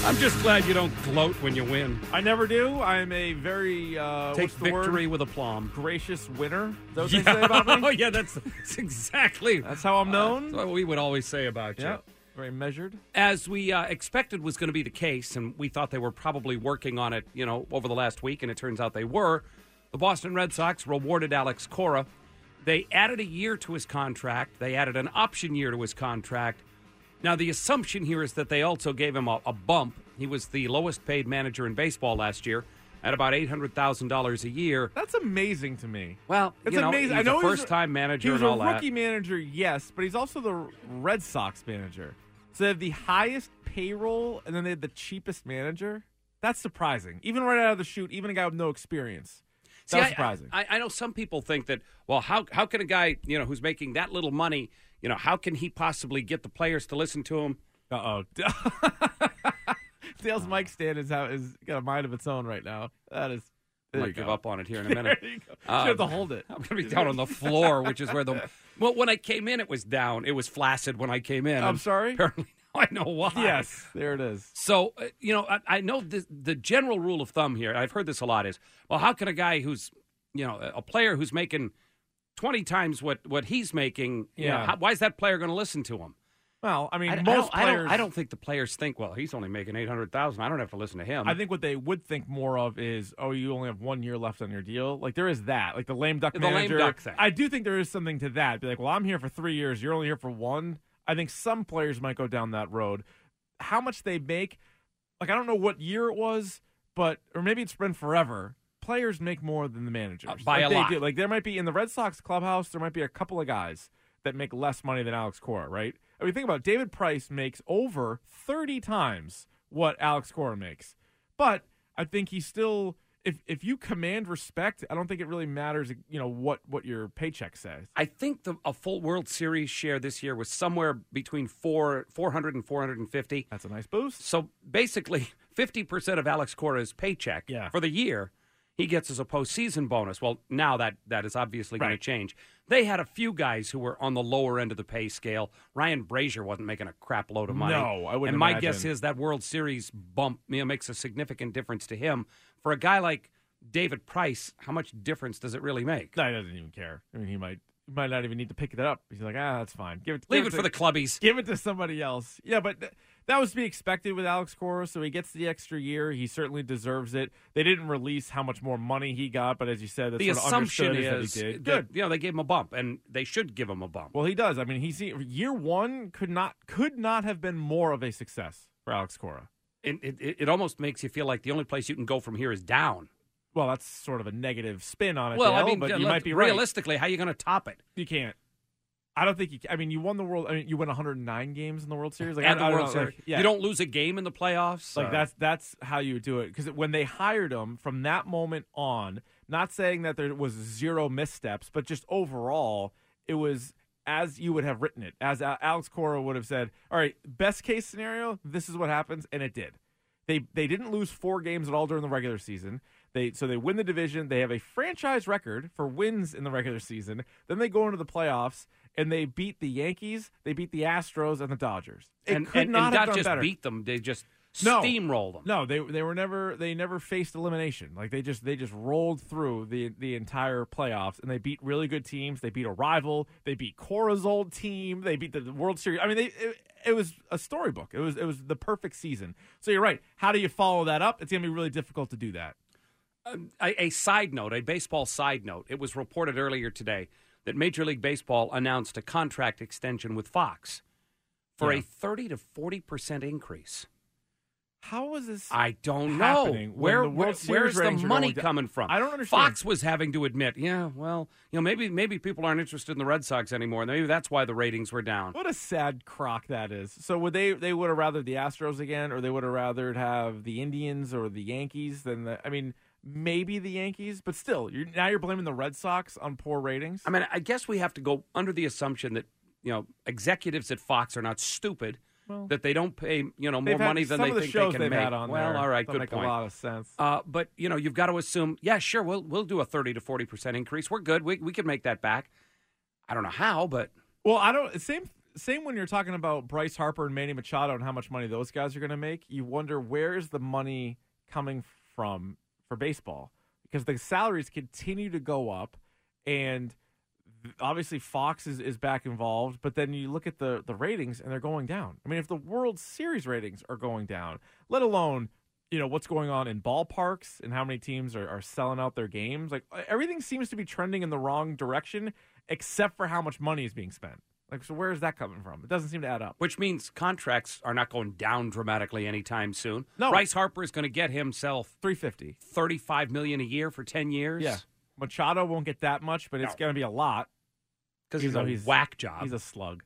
I'm just glad you don't gloat when you win. I never do. I'm a very Take victory with aplomb. Gracious winner. Is that what they say about me? Oh, yeah, that's exactly. That's how I'm known. That's what we would always say about you. Yeah, very measured. As we expected was going to be the case, and we thought they were probably working on it, over the last week, and it turns out they were. The Boston Red Sox rewarded Alex Cora. They added a year to his contract. They added an option year to his contract. Now, the assumption here is that they also gave him a bump. He was the lowest paid manager in baseball last year at about $800,000 a year. That's amazing to me. Well, it's amazing. He's a first-time manager and all that. He was a rookie manager, yes, but he's also the Red Sox manager. So they have the highest payroll, and then they have the cheapest manager. That's surprising. Even right out of the chute, even a guy with no experience. That's surprising. I know some people think that, well, how can a guy, who's making that little money, how can he possibly get the players to listen to him? Uh-oh. Dale's mic stand is got a mind of its own right now. That is. I might give up on it here in a minute. There you go. You have to hold it. I'm going to be down on the floor, which is where Well, when I came in, it was down. It was flaccid when I came in. I'm sorry? Apparently now I know why. Yes, there it is. So, I know the general rule of thumb here, I've heard this a lot, is, well, how can a guy who's, a player who's making 20 times what he's making, why is that player going to listen to him? Well, I mean, most players. I don't think the players think, well, he's only making $800,000. I don't have to listen to him. I think what they would think more of is, oh, you only have 1 year left on your deal. Like, there is that. Like, the lame duck manager. The lame duck thing. I do think there is something to that. Be like, well, I'm here for 3 years. You're only here for one. I think some players might go down that road. How much they make, like, I don't know what year it was, or maybe it's been forever. Players make more than the managers. By a lot. Do. Like, there might be, in the Red Sox clubhouse, there might be a couple of guys that make less money than Alex Cora, right? I mean, think about it. David Price makes over 30 times what Alex Cora makes. But I think he's still, if you command respect, I don't think it really matters, what your paycheck says. I think a full World Series share this year was somewhere between 400 and 450. That's a nice boost. So basically, 50% of Alex Cora's paycheck for the year he gets as a postseason bonus. Well, now that is obviously going to change. They had a few guys who were on the lower end of the pay scale. Ryan Brazier wasn't making a crap load of money. No, I wouldn't And my imagine. guess is that World Series bump makes a significant difference to him. For a guy like David Price, how much difference does it really make? No, he doesn't even care. I mean, he might not even need to pick it up. He's like, that's fine. Leave it for the clubbies. Give it to somebody else. Yeah, but that was to be expected with Alex Cora, so he gets the extra year. He certainly deserves it. They didn't release how much more money he got, but as you said, that's the sort of assumption is that he did. Good. They gave him a bump, and they should give him a bump. Well, he does. I mean, year one could not have been more of a success for Alex Cora. It almost makes you feel like the only place you can go from here is down. Well, that's sort of a negative spin on it, well, Dale, I mean, but you might be right. Realistically, how are you going to top it? You can't. I don't think you can. I mean, you won the World. I mean, you win 109 games in the World Series. Like, the World Series. You don't lose a game in the playoffs. Like that's how you do it. Because when they hired him, from that moment on, not saying that there was zero missteps, but just overall, it was as you would have written it. As Alex Cora would have said, all right, best case scenario, this is what happens, and it did. They didn't lose 4 games at all during the regular season. So they win the division. They have a franchise record for wins in the regular season. Then they go into the playoffs, and they beat the Yankees, they beat the Astros, and the Dodgers. It could not have done just better. Beat them. They just steamrolled them. No, they never faced elimination. Like they just rolled through the entire playoffs, and they beat really good teams. They beat a rival. They beat Cora's old team. They beat the World Series. I mean, it was a storybook. It was the perfect season. So you're right. How do you follow that up? It's going to be really difficult to do that. A side note, a baseball side note. It was reported earlier today that Major League Baseball announced a contract extension with Fox for a 30 to 40% increase. How is this? I don't know. Where's the money coming from? I don't understand. Fox was having to admit, maybe people aren't interested in the Red Sox anymore. Maybe that's why the ratings were down. What a sad crock that is. So would they would have rathered the Astros again, or they would have rathered have the Indians or the Yankees than maybe the Yankees, but still, you're blaming the Red Sox on poor ratings? I mean, I guess we have to go under the assumption that, executives at Fox are not stupid, that they don't pay, more money than they think they can make. On well, there all right, don't good make point. A lot of sense. But, you've got to assume, yeah, sure, we'll do a 30 to 40% increase. We're good. We can make that back. I don't know how, but... Well, I don't... same when you're talking about Bryce Harper and Manny Machado and how much money those guys are going to make. You wonder where is the money coming from for baseball, because the salaries continue to go up, and obviously Fox is back involved, but then you look at the ratings and they're going down. I mean, if the World Series ratings are going down, let alone, what's going on in ballparks and how many teams are selling out their games, like everything seems to be trending in the wrong direction except for how much money is being spent. Like, so where is that coming from? It doesn't seem to add up. Which means contracts are not going down dramatically anytime soon. No. Bryce Harper is going to get himself $350, $35 million a year for 10 years. Yeah. Machado won't get that much, but it's going to be a lot. Because he's a whack job. He's a slug.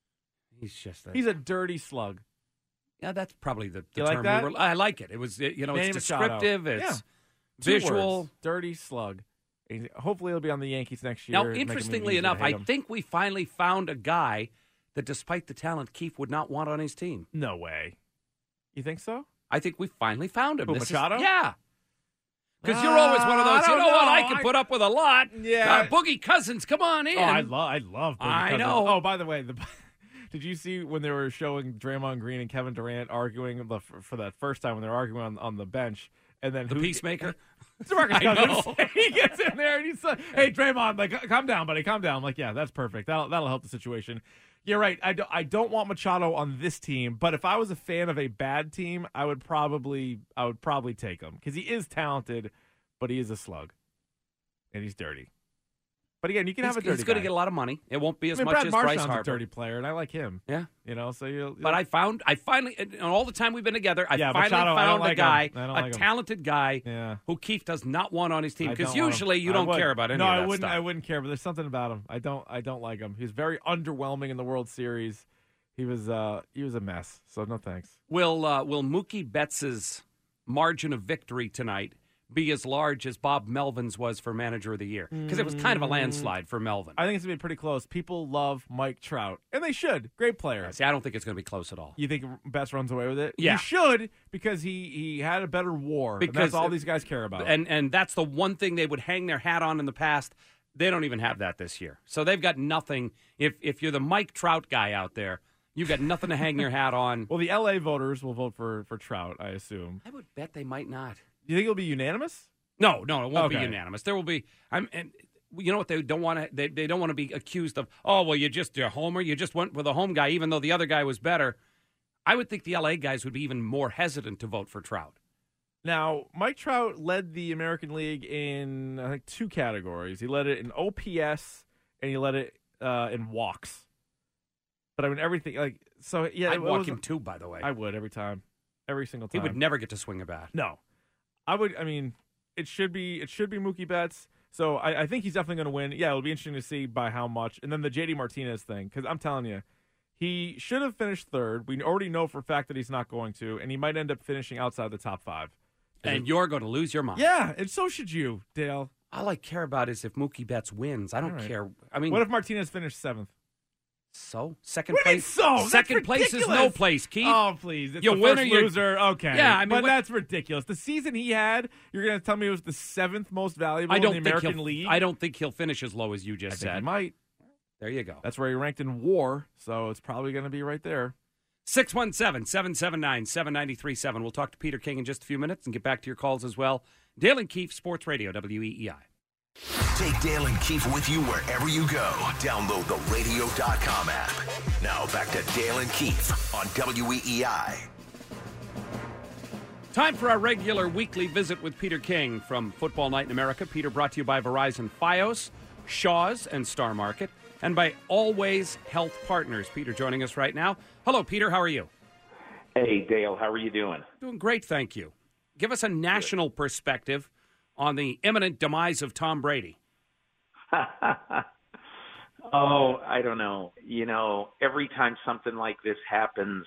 He's a dirty slug. Yeah, that's probably the you term. Like that? I like it. It was, it's descriptive. Machado. It's Two visual. Words. Dirty slug. Hopefully he'll be on the Yankees next year. Now, interestingly enough, I think we finally found a guy that, despite the talent, Keefe would not want on his team. No way. You think so? I think we finally found him. Machado? Yeah. Because you're always one of those, what, I can put up with a lot. Yeah. Boogie Cousins, come on in. Oh, I love Boogie Cousins. Know. Oh, by the way, did you see when they were showing Draymond Green and Kevin Durant arguing for that first time when they were arguing on the bench? And then the peacemaker? DeMarcus Cousins. He gets in there and he's like, hey, Draymond, like, calm down, buddy, calm down. I'm like, yeah, that's perfect. That'll help the situation. You're right. I don't want Machado on this team, but if I was a fan of a bad team, I would probably take him because he is talented, but he is a slug, and he's dirty. But again, you can have a dirty. He's going to guy. get a lot of money. It won't be as much Brad as Marchand's Bryce Harper. A dirty player, and I like him. Yeah, so you'll. But I finally, in all the time we've been together, I finally Machado, found a guy, a talented guy, who Keefe does not want on his team, because usually you don't care about any of that stuff. I wouldn't care, but there's something about him. I don't like him. He's very underwhelming in the World Series. He was a mess. So no thanks. Will Mookie Betts' margin of victory tonight be as large as Bob Melvin's was for Manager of the Year? Because it was kind of a landslide for Melvin. I think it's going to be pretty close. People love Mike Trout, and they should. Great player. Yeah, see, I don't think it's going to be close at all. You think Betts runs away with it? Yeah. He should, because he had a better WAR. Because that's all these guys care about. And that's the one thing they would hang their hat on in the past. They don't even have that this year. So they've got nothing. If you're the Mike Trout guy out there, you've got nothing to hang your hat on. Well, the L.A. voters will vote for Trout, I assume. I would bet they might not. You think it'll be unanimous? No, it won't be unanimous. There will be. And you know what they don't want to? They don't want to be accused of. Oh, well, you're a homer. You just went with a home guy, even though the other guy was better. I would think the LA guys would be even more hesitant to vote for Trout. Now, Mike Trout led the American League in, I think, 2 categories. He led it in OPS and he led it in walks. But I mean, everything I'd walk him too. By the way, I would every single time. He would never get to swing a bat. No, I would. I mean. It should be Mookie Betts. So I think he's definitely going to win. Yeah, it'll be interesting to see by how much. And then the JD Martinez thing, because I'm telling you, he should have finished third. We already know for a fact that he's not going to, and he might end up finishing outside the top 5. And you're going to lose your mind. Yeah, and so should you, Dale. All I care about is if Mookie Betts wins. I don't care. I mean, what if Martinez finished 7th? So second place. Second place is no place, Keith. Oh, please! It's you the win first or loser. Okay, yeah, I mean, but that's ridiculous. The season he had, you're going to tell me it was the 7th most valuable in the American League? I don't think he'll finish as low as you just said. He might. There you go. That's where he ranked in WAR, so it's probably going to be right there. 617-779-7937. We'll talk to Peter King in just a few minutes and get back to your calls as well. Dale and Keefe, Sports Radio, WEEI. Take Dale and Keefe with you wherever you go. Download the radio.com app. Now back to Dale and Keefe on WEEI. Time for our regular weekly visit with Peter King from Football Night in America. Peter, brought to you by Verizon Fios, Shaw's, and Star Market, and by Always Health Partners. Peter joining us right now. Hello, Peter. How are you? Hey, Dale. How are you doing? Doing great, thank you. Give us a national perspective on the imminent demise of Tom Brady. Oh, I don't know. You know, every time something like this happens,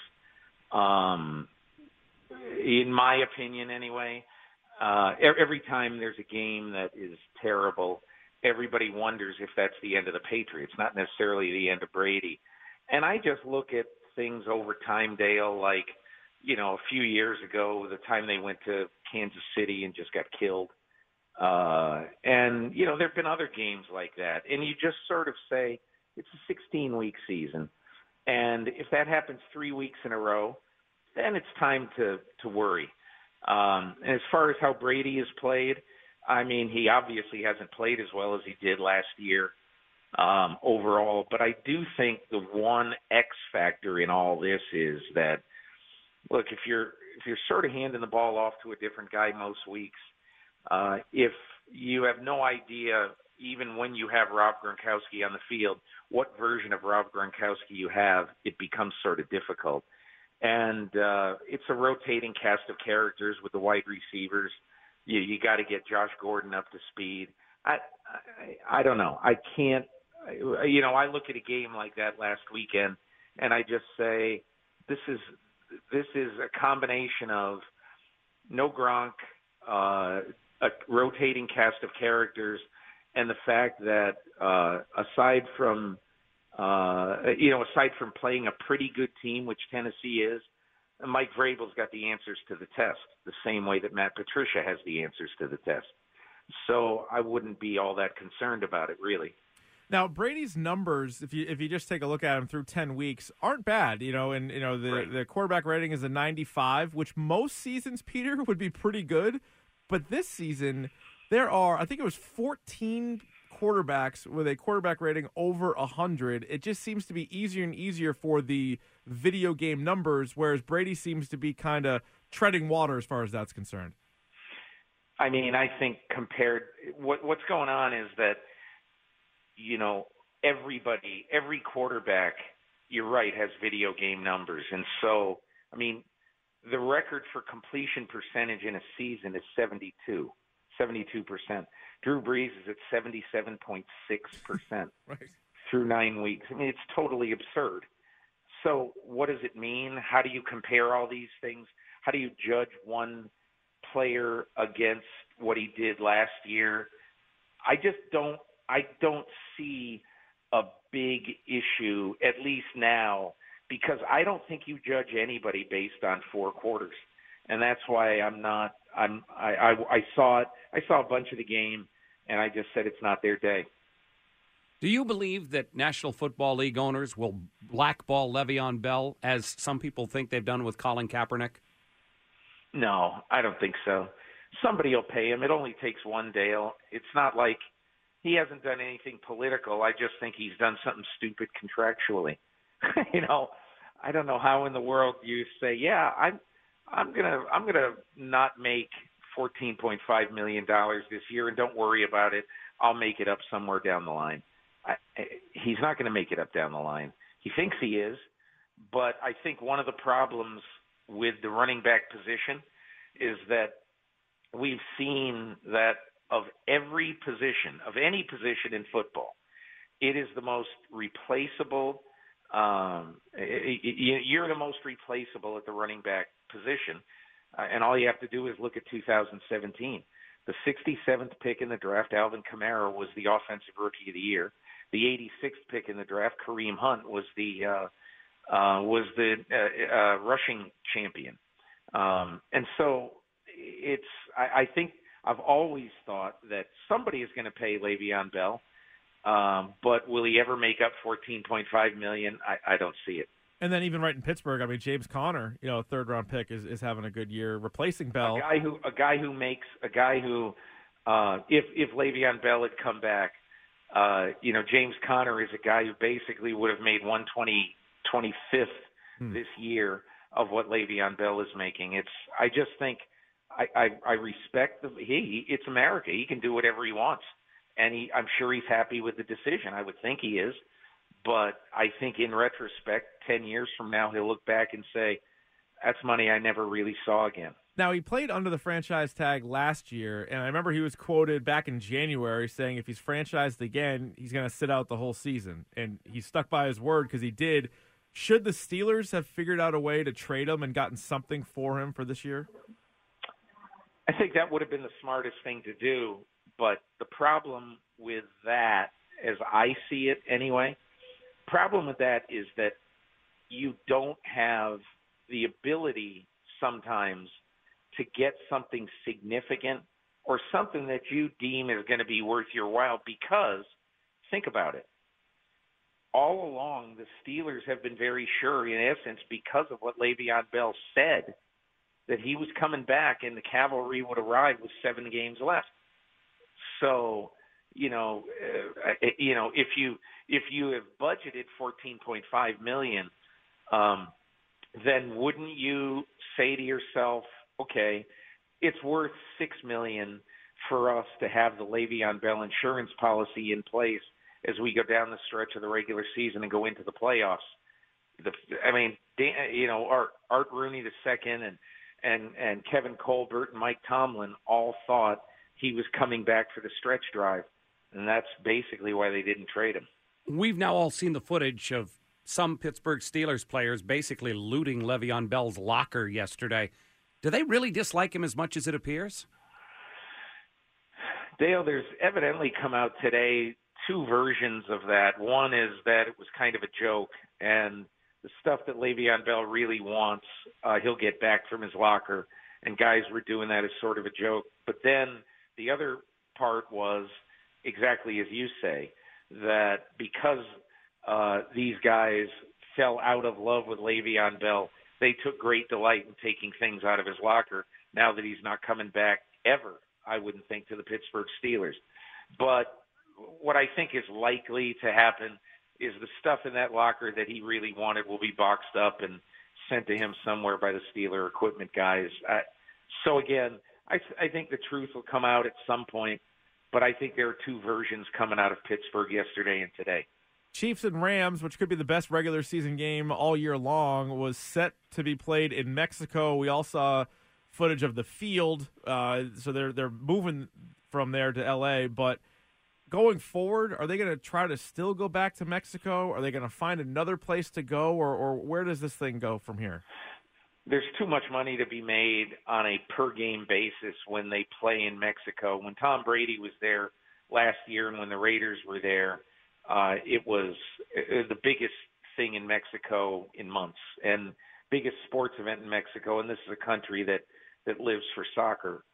in my opinion anyway, every time there's a game that is terrible, everybody wonders if that's the end of the Patriots, not necessarily the end of Brady. And I just look at things over time, Dale, like, you know, a few years ago, the time they went to Kansas City and just got killed. And, you know, there have been other games like that. And you just sort of say, it's a 16-week season. And if that happens 3 weeks in a row, then it's time to worry. And as far as how Brady has played, I mean, he obviously hasn't played as well as he did last year overall. But I do think the one X factor in all this is that, look, if you're sort of handing the ball off to a different guy most weeks, if you have no idea, even when you have Rob Gronkowski on the field, what version of Rob Gronkowski you have, it becomes sort of difficult. And it's a rotating cast of characters with the wide receivers. You got to get Josh Gordon up to speed. I don't know. I can't. I look at a game like that last weekend, and I just say, this is a combination of no Gronk, a rotating cast of characters, and the fact that aside from playing a pretty good team, which Tennessee is, Mike Vrabel's got the answers to the test, the same way that Matt Patricia has the answers to the test. So I wouldn't be all that concerned about it, really. Now, Brady's numbers, if you just take a look at him through 10 weeks, aren't bad. The quarterback rating is a 95, which most seasons, Peter, would be pretty good. But this season, there are, I think it was 14 quarterbacks with a quarterback rating over 100. It just seems to be easier and easier for the video game numbers, whereas Brady seems to be kind of treading water as far as that's concerned. I mean, I think what's going on is that, every quarterback, you're right, has video game numbers. And so, I mean, the record for completion percentage in a season is 72%. Drew Brees is at 77.6% right. through 9 weeks. I mean, it's totally absurd. So what does it mean? How do you compare all these things? How do you judge one player against what he did last year? I don't see a big issue, at least now, because I don't think you judge anybody based on 4 quarters. And that's why I saw it. I saw a bunch of the game, and I just said it's not their day. Do you believe that National Football League owners will blackball Le'Veon Bell, as some people think they've done with Colin Kaepernick? No, I don't think so. Somebody will pay him. It only takes one deal. It's not like he hasn't done anything political. I just think he's done something stupid contractually. I don't know how in the world you say, yeah, I'm gonna not make $14.5 million this year, and don't worry about it. I'll make it up somewhere down the line. He's not going to make it up down the line. He thinks he is, but I think one of the problems with the running back position is that we've seen that of every position, of any position in football, it is the most replaceable. You're the most replaceable at the running back position, and all you have to do is look at 2017. The 67th pick in the draft, Alvin Kamara, was the offensive rookie of the year. The 86th pick in the draft, Kareem Hunt, was the rushing champion. And so I think I've always thought that somebody is going to pay Le'Veon Bell, but will he ever make up $14.5 million? I don't see it. And then even right in Pittsburgh, I mean, James Conner, third-round pick, is having a good year replacing Bell. A guy who if Le'Veon Bell had come back, James Conner is a guy who basically would have made 125th this year of what Le'Veon Bell is making. I just think I respect it's America. He can do whatever he wants, and I'm sure he's happy with the decision. I would think he is. But I think in retrospect, 10 years from now, he'll look back and say, that's money I never really saw again. Now, he played under the franchise tag last year, and I remember he was quoted back in January saying if he's franchised again, he's going to sit out the whole season. And he stuck by his word because he did. Should the Steelers have figured out a way to trade him and gotten something for him for this year? I think that would have been the smartest thing to do. But the problem with that, as I see it anyway, problem with that is that you don't have the ability sometimes to get something significant or something that you deem is going to be worth your while, because think about it. all along, the Steelers have been very sure, in essence, because of what Le'Veon Bell said, that he was coming back and the cavalry would arrive with 7 games left. So, if you have budgeted $14.5 million, then wouldn't you say to yourself, okay, it's worth $6 million for us to have the Le'Veon Bell insurance policy in place as we go down the stretch of the regular season and go into the playoffs? Art Rooney II and Kevin Colbert and Mike Tomlin all thought he was coming back for the stretch drive, and that's basically why they didn't trade him. We've now all seen the footage of some Pittsburgh Steelers players basically looting Le'Veon Bell's locker yesterday. Do they really dislike him as much as it appears? Dale, there's evidently come out today 2 versions of that. One is that it was kind of a joke, and the stuff that Le'Veon Bell really wants, he'll get back from his locker, and guys were doing that as sort of a joke. But then the other part was exactly as you say, that because these guys fell out of love with Le'Veon Bell, they took great delight in taking things out of his locker now that he's not coming back ever, I wouldn't think, to the Pittsburgh Steelers. But what I think is likely to happen is the stuff in that locker that he really wanted will be boxed up and sent to him somewhere by the Steeler equipment guys. So again, I think the truth will come out at some point, but I think there are 2 versions coming out of Pittsburgh yesterday and today. Chiefs and Rams, which could be the best regular season game all year long, was set to be played in Mexico. We all saw footage of the field, so they're moving from there to L.A., but going forward, are they going to try to still go back to Mexico? Are they going to find another place to go, or where does this thing go from here? There's too much money to be made on a per-game basis when they play in Mexico. When Tom Brady was there last year and when the Raiders were there, it was the biggest thing in Mexico in months and biggest sports event in Mexico, and this is a country that lives for soccer.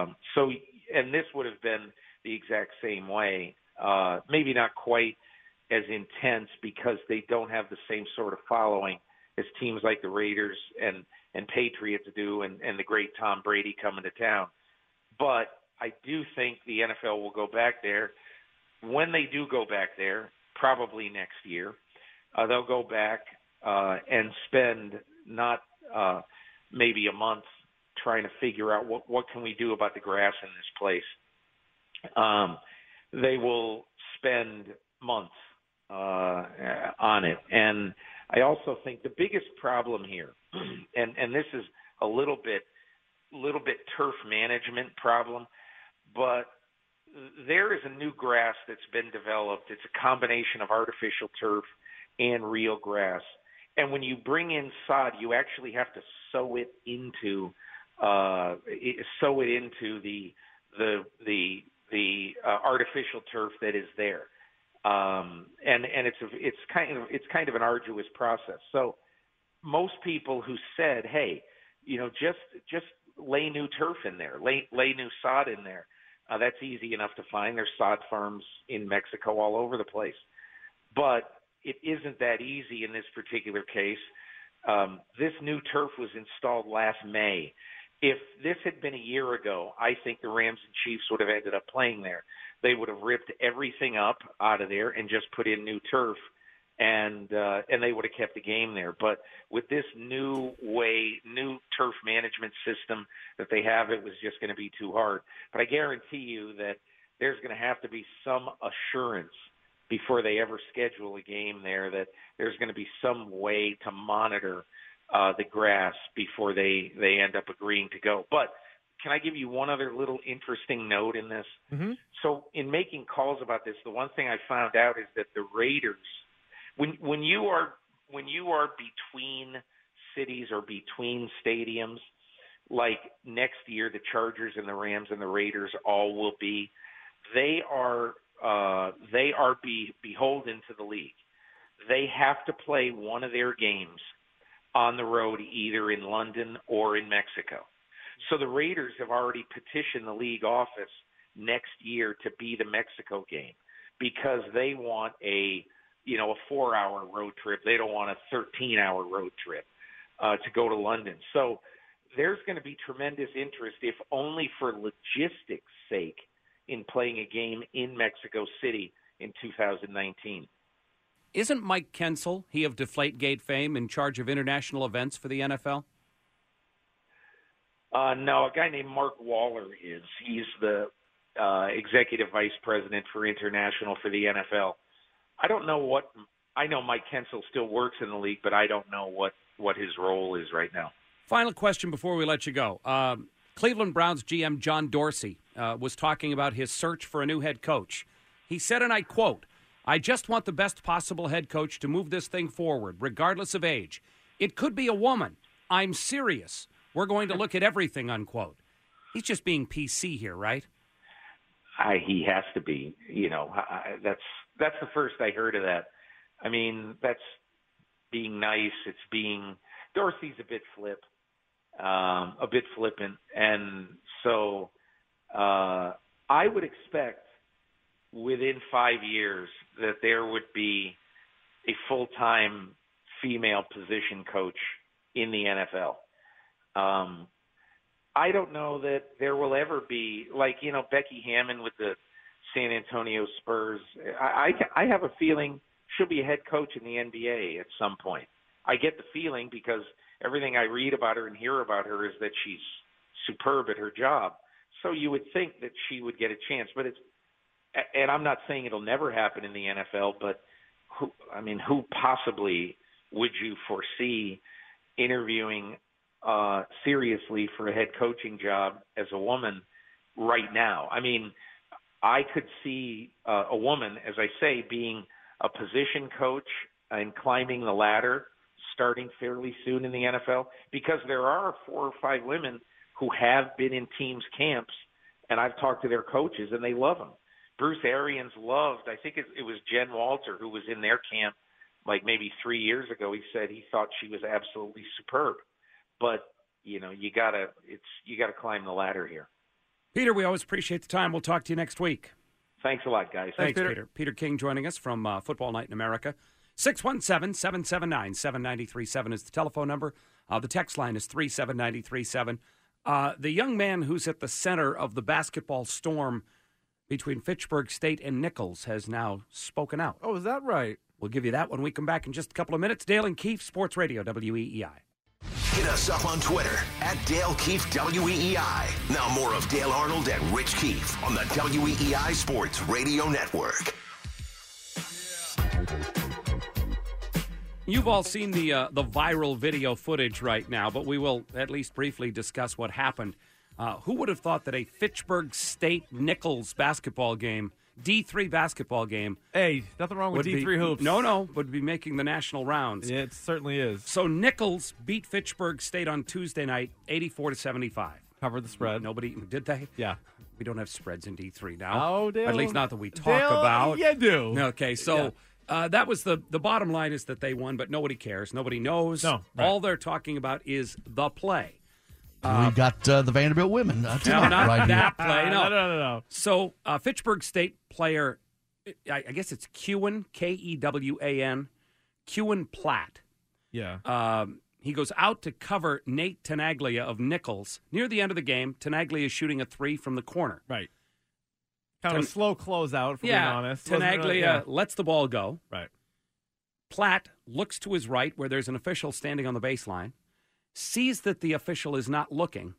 And this would have been the exact same way, maybe not quite as intense because they don't have the same sort of following as teams like the Raiders and Patriots do and the great Tom Brady coming to town. But I do think the NFL will go back there. When they do go back there, probably next year, they'll go back and spend not maybe a month trying to figure out what can we do about the grass in this place. They will spend months on it. And I also think the biggest problem here, and this is a little bit turf management problem, but there is a new grass that's been developed. It's a combination of artificial turf and real grass. And when you bring in sod, you actually have to sow it into the artificial turf that is there. And it's kind of an arduous process. So most people who said, hey, just lay new turf in there, lay new sod in there. That's easy enough to find. There's sod farms in Mexico all over the place. But it isn't that easy in this particular case. This new turf was installed last May. If this had been a year ago, I think the Rams and Chiefs would have ended up playing there. They would have ripped everything up out of there and just put in new turf, and they would have kept the game there. But with this new turf management system that they have, it was just going to be too hard. But I guarantee you that there's going to have to be some assurance before they ever schedule a game there that there's going to be some way to monitor the grass before they end up agreeing to go. But can I give you one other little interesting note in this? Mm-hmm. So in making calls about this, the one thing I found out is that the Raiders, when you are between cities or between stadiums, like next year the Chargers and the Rams and the Raiders all will be, they are beholden to the league. They have to play one of their games on the road, either in London or in Mexico. So the Raiders have already petitioned the league office next year to be the Mexico game because they want a a 4-hour road trip. They don't want a 13-hour road trip to go to London. So there's going to be tremendous interest, if only for logistics' sake, in playing a game in Mexico City in 2019. Isn't Mike Kensel, he of Deflategate fame, in charge of international events for the NFL? No, a guy named Mark Waller is. He's the executive vice president for international for the NFL. I know Mike Kensel still works in the league, but I don't know what his role is right now. Final question before we let you go. Cleveland Browns GM John Dorsey was talking about his search for a new head coach. He said, and I quote, "I just want the best possible head coach to move this thing forward, regardless of age. It could be a woman. I'm serious. We're going to look at everything," unquote. He's just being PC here, right? He has to be. That's the first I heard of that. I mean, that's being nice. Dorsey's a bit flippant, and so I would expect within 5 years that there would be a full-time female position coach in the NFL. I don't know that there will ever be, Becky Hammond with the San Antonio Spurs. I have a feeling she'll be a head coach in the NBA at some point. I get the feeling because everything I read about her and hear about her is that she's superb at her job. So you would think that she would get a chance. And I'm not saying it'll never happen in the NFL, but who possibly would you foresee interviewing seriously for a head coaching job as a woman right now? I mean, I could see a woman, as I say, being a position coach and climbing the ladder starting fairly soon in the NFL, because there are 4 or 5 women who have been in teams' camps, and I've talked to their coaches, and they love them. Bruce Arians loved, I think it was Jen Walter, who was in their camp like maybe 3 years ago. He said he thought she was absolutely superb. But, you gotta climb the ladder here. Peter, we always appreciate the time. We'll talk to you next week. Thanks a lot, guys. Thanks, Peter. Peter King joining us from Football Night in America. 617-779-7937 is the telephone number. The text line is 37937. The young man who's at the center of the basketball storm between Fitchburg State and Nichols has now spoken out. Oh, is that right? We'll give you that when we come back in just a couple of minutes. Dale and Keefe, Sports Radio, WEEI. Hit us up on Twitter at Dale Keefe WEEI. Now more of Dale Arnold and Rich Keefe on the WEEI Sports Radio Network. You've all seen the viral video footage right now, but we will at least briefly discuss what happened. Who would have thought that a Fitchburg State Nichols basketball game, D3 basketball game... Hey, nothing wrong with D3 hoops. No, would be making the national rounds. It certainly is. So Nichols beat Fitchburg State on Tuesday night, 84-75. Covered the spread. Nobody, did they? Yeah. We don't have spreads in D3 now. Oh, Dale. At least not that we talk about. You do. Okay, so... Yeah. That was the bottom line, is that they won, but nobody cares. Nobody knows. No, right. All they're talking about is the play. We got the Vanderbilt women. No, not right that play. No. So, Fitchburg State player, I guess it's Kewan, Kewan, Kewan Platt. Yeah. He goes out to cover Nate Tenaglia of Nichols. Near the end of the game, Tenaglia is shooting a 3 from the corner. Right. Kind of a slow closeout, if we're being honest. Tenaglia lets the ball go. Right. Platt looks to his right, where there's an official standing on the baseline, sees that the official is not looking,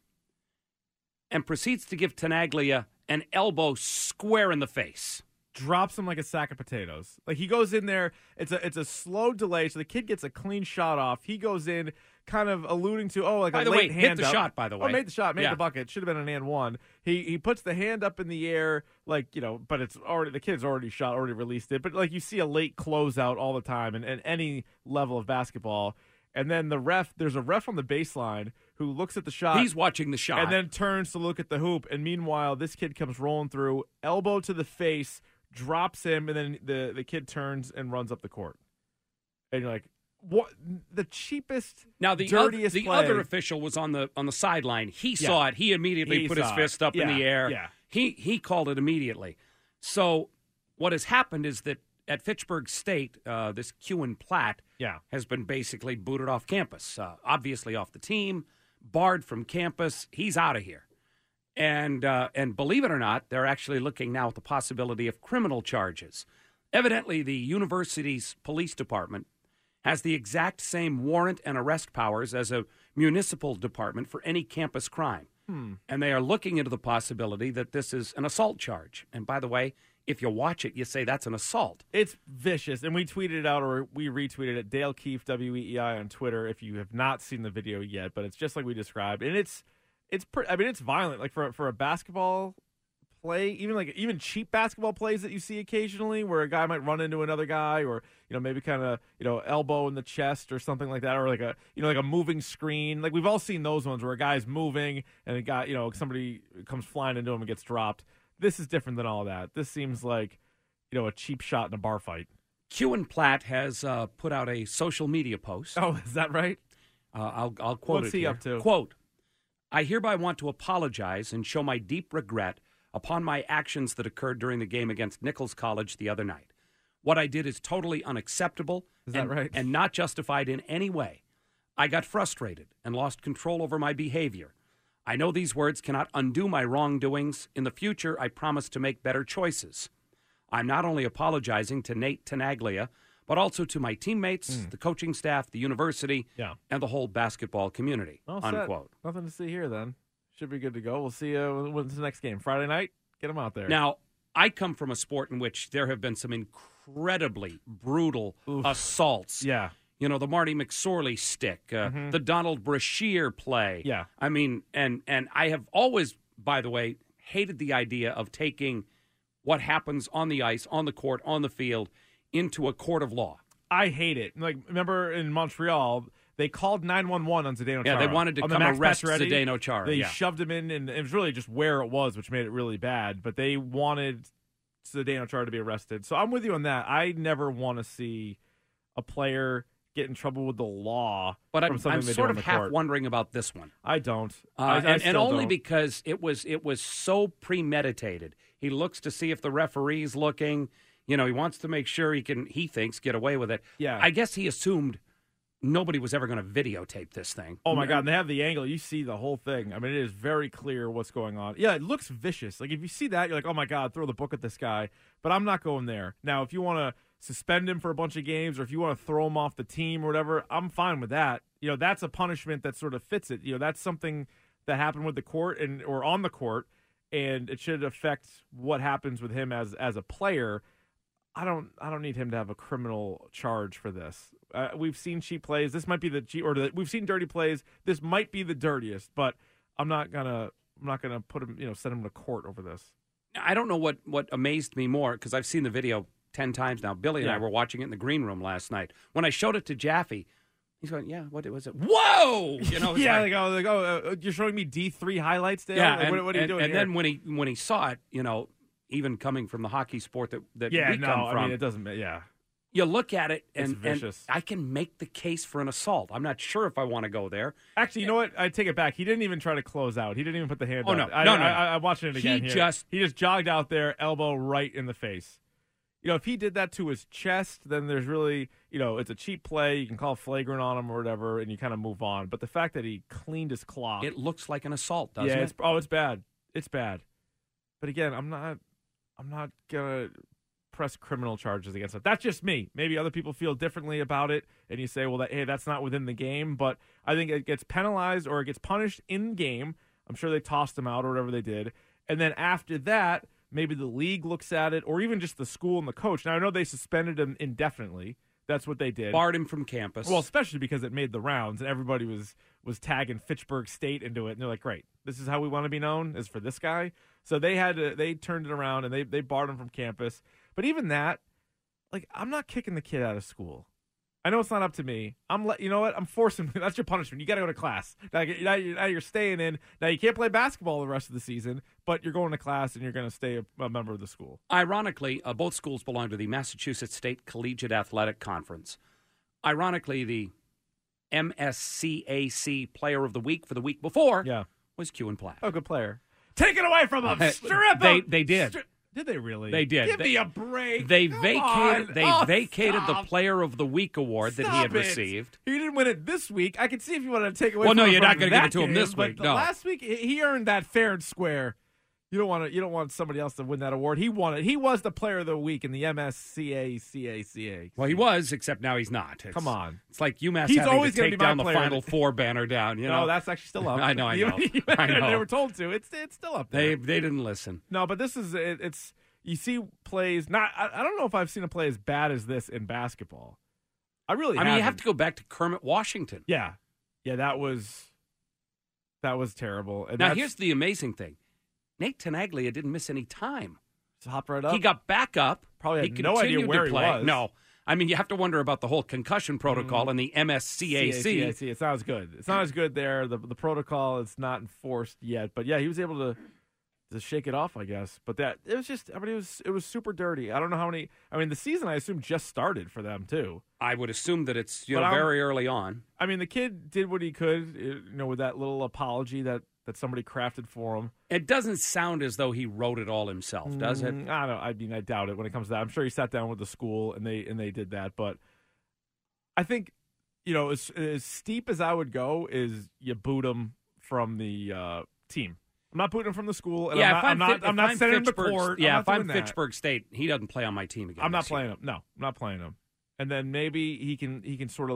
and proceeds to give Tenaglia an elbow square in the face. Drops him like a sack of potatoes. Like, he goes in there, it's a slow delay, so the kid gets a clean shot off. He goes in, kind of alluding to, a late hand up. Hit the shot, by the way. Oh, made the shot, made the bucket. Should have been an and one. He puts the hand up in the air, but it's already, the kid's already shot, already released it. But, you see a late closeout all the time in any level of basketball. And then there's a ref on the baseline who looks at the shot. He's watching the shot. And then turns to look at the hoop. And meanwhile, this kid comes rolling through, elbow to the face, drops him, and then the kid turns and runs up the court. And you're like, what? The cheapest, dirtiest the play. other official was on the sideline. He saw it. He immediately put his fist up in the air. Yeah. He called it immediately. So what has happened is that at Fitchburg State, this Kewen Platt Yeah. has been basically booted off campus, obviously off the team, barred from campus. He's out of here. And believe it or not, they're actually looking now at the possibility of criminal charges. Evidently, the university's police department has the exact same warrant and arrest powers as a municipal department for any campus crime. And they are looking into the possibility that this is an assault charge. And by the way, if you watch it, you say that's an assault. It's vicious, and we tweeted it out, or we retweeted it, Dale Keefe, WEEI on Twitter, if you have not seen the video yet, but it's just like we described, and it's violent, like for a basketball play, even cheap basketball plays that you see occasionally where a guy might run into another guy, or maybe kind of elbow in the chest or something like that, or like a moving screen. Like we've all seen those ones where a guy's moving and a guy, somebody comes flying into him and gets dropped. This is different than all that. This seems like a cheap shot in a bar fight. Kewen Platt has put out a social media post. Oh, is that right? I'll quote What's it he here. up to? Quote, I hereby want to apologize and show my deep regret upon my actions that occurred during the game against Nichols College the other night. What I did is totally unacceptable Is that right? and not justified in any way. I got frustrated and lost control over my behavior. I know these words cannot undo my wrongdoings. In the future, I promise to make better choices. I'm not only apologizing to Nate Tenaglia, but also to my teammates, the coaching staff, the university, and the whole basketball community, Well unquote. said. Nothing to see here then. Should be good to go. We'll see you when's the next game. Friday night? Get them out there. Now, I come from a sport in which there have been some incredibly brutal assaults. Yeah. The Marty McSorley stick, the Donald Brashear play. Yeah. I mean, and I have always, by the way, hated the idea of taking what happens on the ice, on the court, on the field, into a court of law. I hate it. Like, remember in Montreal, they called 911 on Zdeno Chara. Yeah, they wanted to on come Max arrest Pacioretty. Zdeno Chara. They Yeah. shoved him in, and it was really just where it was, which made it really bad. But they wanted Zdeno Chara to be arrested. So I'm with you on that. I never want to see a player get in trouble with the law. But from something I'm they do sort on of the half court. wondering about this one. I don't. And I still only don't. because it was so premeditated. He looks to see if the referee's looking. He wants to make sure he thinks, get away with it. Yeah. I guess he assumed nobody was ever going to videotape this thing. Oh, my God. And they have the angle. You see the whole thing. I mean, it is very clear what's going on. Yeah, it looks vicious. Like, if you see that, you're like, oh, my God, throw the book at this guy. But I'm not going there. Now, if you want to suspend him for a bunch of games or if you want to throw him off the team or whatever, I'm fine with that. That's a punishment that sort of fits it. That's something that happened with the court or on the court, and it should affect what happens with him as a player. I don't need him to have a criminal charge for this. We've seen cheap plays. This might be we've seen dirty plays. This might be the dirtiest, but I'm not gonna put him, send him to court over this. I don't know what amazed me more, because I've seen the video 10 times now. Billy and I were watching it in the green room last night. When I showed it to Jaffe, he's going, yeah, what was it? Whoa! Yeah, you're showing me D3 highlights, Dale? Yeah, Like, what are you doing and here? then when he saw it, even coming from the hockey sport that we come from, I mean, it doesn't. Yeah, you look at it It's and vicious. I can make the case for an assault. I'm not sure if I want to go there. actually, you know what? I take it back. He didn't even try to close out. He didn't even put the hand. Oh, out. no. I, No, no. I'm watching it again. He here. He just jogged out there, elbow right in the face. If he did that to his chest, then there's really, it's a cheap play. You can call flagrant on him or whatever, and you kind of move on. But the fact that he cleaned his clock, It looks like an assault, doesn't it? it's bad. It's bad. But again, I'm not gonna press criminal charges against it. That's just me. Maybe other people feel differently about it, and you say, well, that's not within the game. But I think it gets penalized or it gets punished in game. I'm sure they tossed him out or whatever they did, and then after that, maybe the league looks at it, or even just the school and the coach. Now, I know they suspended him indefinitely. That's what they did. Barred him from campus. Well, especially because it made the rounds, and everybody was tagging Fitchburg State into it, and they're like, great, this is how we want to be known, is for this guy. So they turned it around, and they barred him from campus. But even that, I'm not kicking the kid out of school. I know it's not up to me. You know what? I'm forcing him. That's your punishment. You got to go to class. Now you're staying in. Now you can't play basketball the rest of the season, but you're going to class and you're going to stay a member of the school. Ironically, both schools belong to the Massachusetts State Collegiate Athletic Conference. Ironically, the MSCAC Player of the Week for the week before was Kewen Platt. Oh, good player. Take it away from him. Strip him. They did. Did they really? They did. Give me a break. They Come vacated. on. They Oh, vacated the stop. Player of the Week award that he had Stop it. received. He didn't win it this week. I can see if you want to take away. Well, no, from you're him not from gonna give that it to him game, this but week, no. Last week he earned that fair and square. You don't want somebody else to win that award. He won it. He was the Player of the Week in the MSCACACA. Well, he was, except now he's not. Come on. It's like UMass He's having always to gonna take be my down the player. Final Four banner down. You know, No, that's actually still up. I know. I know. They were told to. It's still up there. They didn't listen. No, but this is it's you see plays. Not I don't know if I've seen a play as bad as this in basketball. I really. I mean, you have haven't. to go back to Kermit Washington. Yeah, that was terrible. And Now, that's- here's the amazing thing: Nate Tenaglia didn't miss any time. just hopped right up. He got back up. Probably he had no idea continued where to he play. was. No, I mean, you have to wonder about the whole concussion protocol and the MSCAC. CAC. It's not as good. It's not as good there. The protocol is not enforced yet. But yeah, he was able to shake it off, I guess. But that it was just. I mean, it was super dirty. I don't know how many. I mean, the season I assume just started for them too. I would assume that it's But I'm- very early on. I mean, the kid did what he could, with that little apology that somebody crafted for him. It doesn't sound as though he wrote it all himself, does it? I don't know. I mean, I doubt it when it comes to that. I'm sure he sat down with the school and they did that. But I think, as steep as I would go is you boot him from the team. I'm not booting him from the school. And Yeah, I'm not sending him to Fitchburg- court. Yeah, I'm if not I'm doing that. Fitchburg State, he doesn't play on my team again. I'm not this year. playing him. No, I'm not playing him. And then maybe he can sort of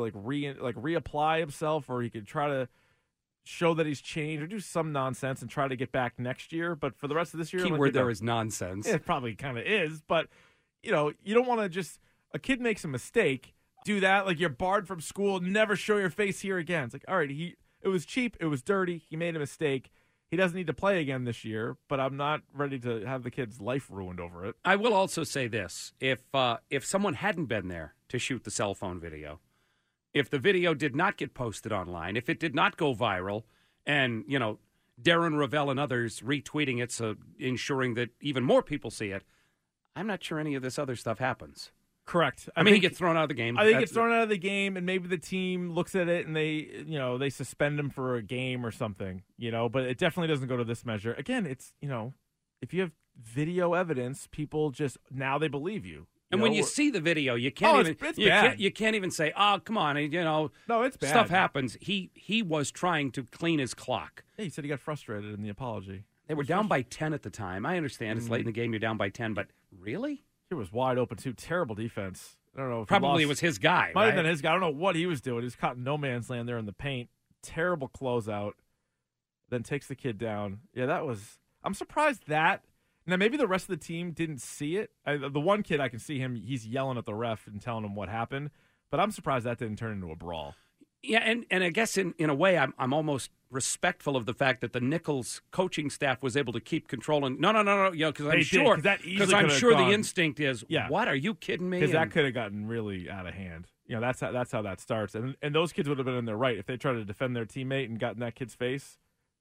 reapply himself, or he could try to show that he's changed, or do some nonsense and try to get back next year. But for the rest of this year, I'm like, Keyword there is nonsense. it probably kind of is, but you don't want to just a kid makes a mistake, do that like you're barred from school, never show your face here again. It's like, all right, it was cheap, it was dirty, he made a mistake. He doesn't need to play again this year, but I'm not ready to have the kid's life ruined over it. I will also say this: if someone hadn't been there to shoot the cell phone video, if the video did not get posted online, if it did not go viral, and Darren Ravel and others retweeting it, so ensuring that even more people see it, I'm not sure any of this other stuff happens. Correct. I mean, he gets thrown out of the game. I think he gets thrown out of the game, and maybe the team looks at it and they suspend him for a game or something, but it definitely doesn't go to this measure. Again, it's, if you have video evidence, people just, now they believe you. And when you see the video, you can't it's bad. you can't even say, "Oh, come on," No, it's bad. Stuff happens. He was trying to clean his clock. Yeah, he said he got frustrated in the apology. They were down by 10 at the time. I understand it's late in the game. You're down by 10, but really? He was wide open, too. Terrible defense. I don't know. If Probably it was his guy. Might have right? been his guy. I don't know what he was doing. He was caught in no man's land there in the paint. Terrible closeout. Then takes the kid down. Yeah, that was. I'm surprised that. Now, maybe the rest of the team didn't see it. The one kid, I can see him. He's yelling at the ref and telling him what happened. But I'm surprised that didn't turn into a brawl. Yeah, and I guess in a way, I'm almost respectful of the fact that the Nichols coaching staff was able to keep control. And no, because I'm They did, sure 'cause that easily because I'm could've sure gone- the instinct is, Yeah. what, are you kidding me? Because that And- could have gotten really out of hand. That's how that starts. And those kids would have been in their right if they tried to defend their teammate and got in that kid's face.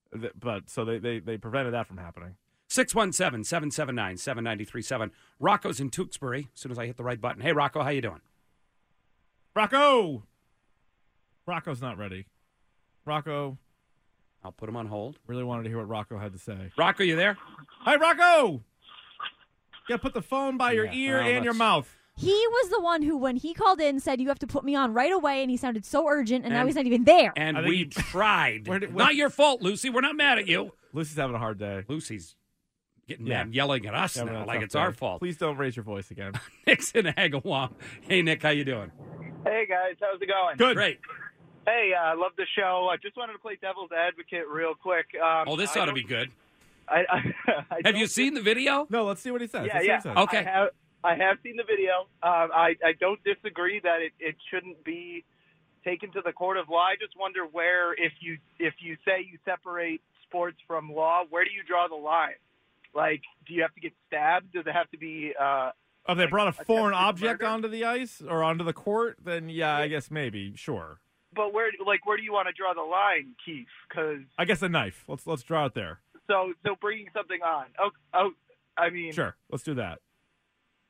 But so they prevented that from happening. 617-779-7937. Rocco's in Tewksbury. As soon as I hit the right button. Hey, Rocco, how you doing? Rocco's not ready. Rocco, I'll put him on hold. really wanted to hear what Rocco had to say. Rocco, you there? Hi, Rocco! You got to put the phone by your Yeah, ear well, and your that's- mouth. He was the one who, when he called in, said, "You have to put me on right away," and he sounded so urgent, and now And- he's not even there. And I think we he- tried. Where- Not your fault, Lucy. We're not mad at you. Lucy's having a hard day. Lucy's getting Yeah. mad, yelling at us Having now a like tough it's our day. fault. Please don't raise your voice again. Nick's in Agawam. Hey, Nick, how you doing? Hey guys, how's it going? Good. Great. Hey, I love the show. I just wanted to play devil's advocate real quick. Oh, this ought to be good. Have You seen the video? No, let's see what he says. Yeah, Let's see yeah. what he says. Okay. I have seen the video. I don't disagree that it shouldn't be taken to the court of law. I just wonder where, if you say you separate sports from law, where do you draw the line? Like, do you have to get stabbed? Does it have to be? If they brought a foreign attempted object murder? onto the ice or onto the court, then yeah, I guess maybe, sure. But where do you want to draw the line, Keith? Because I guess a knife. Let's draw it there. so bringing something on. I mean, Sure, let's do that.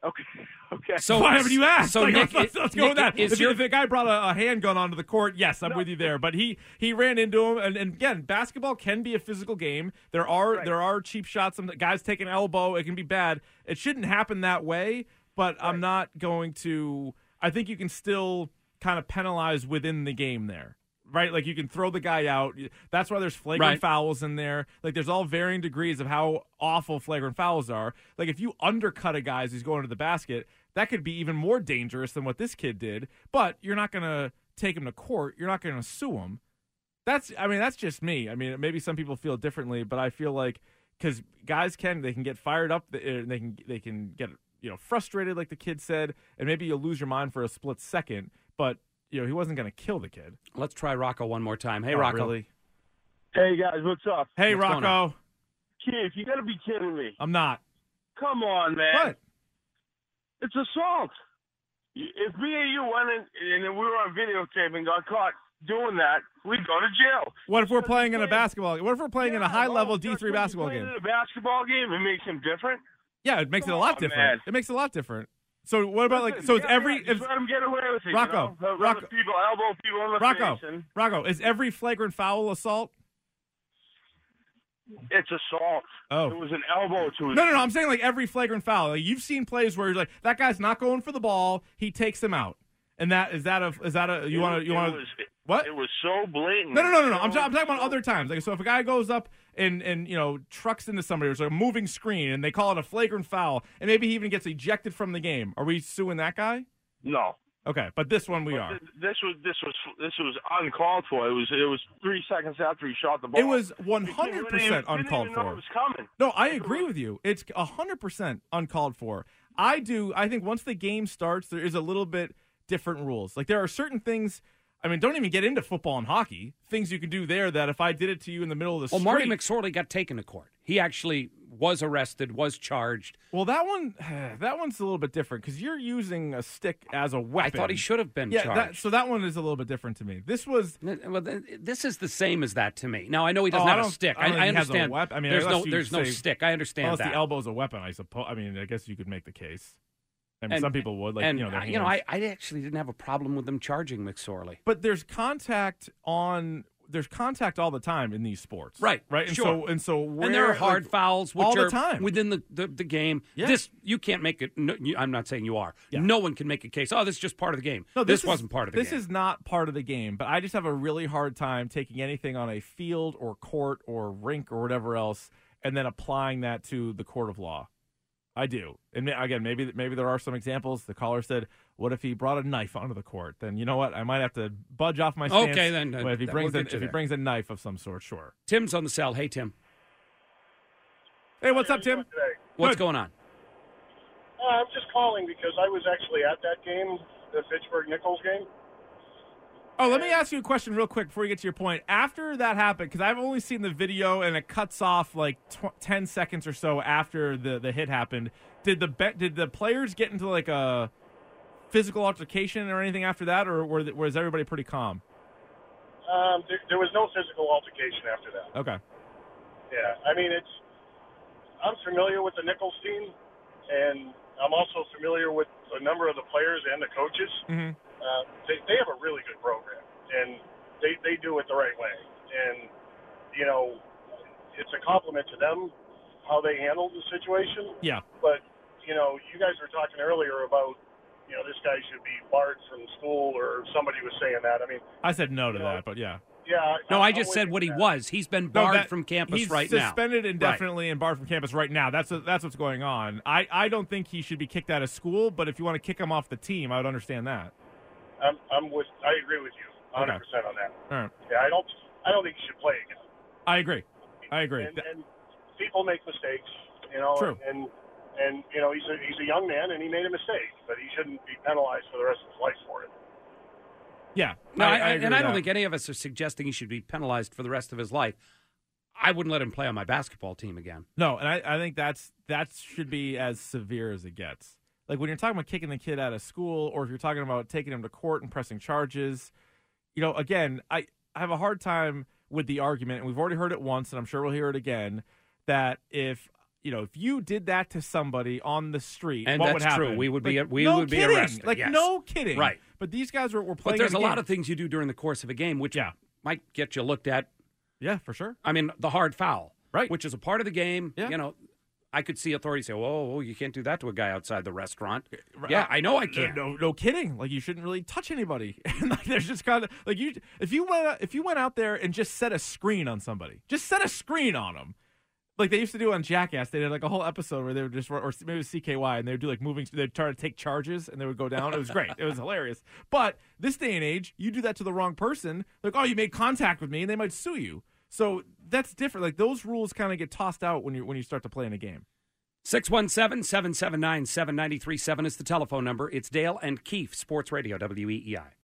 Okay. So why haven't you asked? So Like, Nick, let's go with that. is If your- the guy brought a handgun onto the court, yes, I'm with you there. But he ran into him, and again, basketball can be a physical game. There are cheap shots. Some guys take an elbow. It can be bad. It shouldn't happen that way. But I'm not going to. I think you can still kind of penalize within the game there. Right, like you can throw the guy out. That's why there's flagrant fouls in there. Like there's all varying degrees of how awful flagrant fouls are. Like if you undercut a guy as he's going to the basket, that could be even more dangerous than what this kid did. But you're not going to take him to court. You're not going to sue him. That's just me. I mean, maybe some people feel differently, but I feel like because guys can get fired up, they can get frustrated, like the kid said, and maybe you'll lose your mind for a split second, but. He wasn't going to kill the kid. Let's try Rocco one more time. Hey, Rocco. Really? Hey, guys, what's up? Hey, What's going Rocco. Keith, you got to be kidding me. I'm not. Come on, man. What? It's assault. If me and you went in and we were on videotape and got caught doing that, we'd go to jail. What if we're playing in a basketball game? What if we're playing in a high-level D3 basketball game? In a basketball game, it makes him different. Yeah, it makes it a lot different. Man. It makes it a lot different. So what about Listen, it's every just let him get away with it. Rocco, Let Rocco, people elbow people in the face. And Rocco, is every flagrant foul assault? it's assault. Oh. It was an elbow to his No. I'm saying like every flagrant foul. Like you've seen plays where you're like that guy's not going for the ball, he takes him out, and is that a you want to what? It was so blatant. No. I'm talking about other times. Like, so if a guy goes up and trucks into somebody, there's like a moving screen, and they call it a flagrant foul, and maybe he even gets ejected from the game. Are we suing that guy? No. Okay, but this one we are. This was uncalled for. It was 3 seconds after he shot the ball. It was 100% uncalled didn't even know for. it was coming. No, I agree with you. It's 100% uncalled for. I think once the game starts, there is a little bit different rules. Like there are certain things. I mean, don't even get into football and hockey. Things you can do there that if I did it to you in the middle of the street. Well, Marty McSorley got taken to court. He actually was arrested, was charged. Well, that one's a little bit different because you're using a stick as a weapon. I thought he should have been charged. So that one is a little bit different to me. This was. Well, this is the same as that to me. Now, I know he doesn't I have a don't- stick. I don't think I he has a understand. weapon. I mean, there's unless you no say- stick. I understand Unless that. the elbow's a weapon, I suppose. I mean, I guess you could make the case. I mean, some people would. Like, and their hands. I actually didn't have a problem with them charging McSorley. But there's contact all the time in these sports. Right. And sure. so And there are hard fouls which all the are time. within the game. Yeah. This you can't make it. No, I'm not saying you are. Yeah. No one can make a case. Oh, this is just part of the game. No, this wasn't part of the game. This is not part of the game, but I just have a really hard time taking anything on a field or court or rink or whatever else and then applying that to the court of law. I do. And again, maybe there are some examples. The caller said, what if he brought a knife onto the court? Then you know what? I might have to budge off my stance. Okay, then. But if he brings a knife of some sort, sure. Tim's on the cell. Hey, Tim. Hey, what's up, Tim? What's Good. going on? I'm just calling because I was actually at that game, the Pittsburgh-Nichols game. Oh, let me ask you a question real quick before you get to your point. After that happened, because I've only seen the video and it cuts off like 10 seconds or so after the hit happened, did the players get into like a physical altercation or anything after that, or was everybody pretty calm? There was no physical altercation after that. Okay. Yeah, I mean, I'm familiar with the Nichols team, and I'm also familiar with a number of the players and the coaches. Mm-hmm. They have a really good program, and they do it the right way. And, it's a compliment to them how they handled the situation. Yeah. But, you guys were talking earlier about, this guy should be barred from school, or somebody was saying that. I mean, I said no to that, but yeah. Yeah. No, I'm I just said with what he that. was. He's been barred from campus right now. He's suspended indefinitely and barred from campus right now. That's what's going on. I don't think he should be kicked out of school, but if you want to kick him off the team, I would understand that. I agree with you 100% on that. All right. Yeah, I don't think he should play again. I agree. And people make mistakes, True. and he's a young man and he made a mistake, but he shouldn't be penalized for the rest of his life for it. Yeah. No, I agree and I with don't that. think any of us are suggesting he should be penalized for the rest of his life. I wouldn't let him play on my basketball team again. No, and I think that should be as severe as it gets. Like when you're talking about kicking the kid out of school, or if you're talking about taking him to court and pressing charges, again, I have a hard time with the argument, and we've already heard it once, and I'm sure we'll hear it again, that if if you did that to somebody on the street, And what that's would happen? true. We would be no would be kidding. arrested. Like, yes. no kidding. Right. But these guys were playing. But there's a game. lot of things you do during the course of a game, which might get you looked at. Yeah, for sure. I mean, the hard foul, right, which is a part of the game. Yeah. I could see authorities say, "Whoa, you can't do that to a guy outside the restaurant." Yeah, I know I can't. No kidding. Like, you shouldn't really touch anybody. And like, there's just kind of like if you went out there and just set a screen on somebody, just set a screen on them. Like they used to do on Jackass. They did like a whole episode where they would just, or maybe it was CKY, and they would do like moving. They'd try to take charges, and they would go down. It was great. It was hilarious. But this day and age, you do that to the wrong person, like, oh, you made contact with me, and they might sue you. So that's different. Like those rules kind of get tossed out when you start to play in a game. 617-779-7937 is the telephone number. It's Dale and Keefe, Sports Radio, WEEI.